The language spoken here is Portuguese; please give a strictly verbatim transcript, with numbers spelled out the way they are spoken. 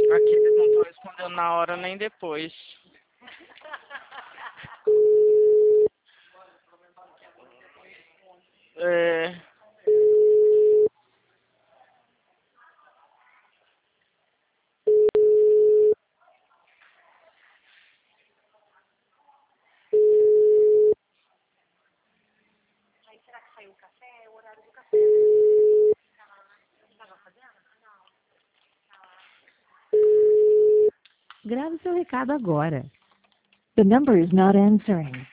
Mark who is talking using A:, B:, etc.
A: Aqui eles não estão respondendo na hora nem depois. É...
B: Grave seu recado agora. The number is not answering.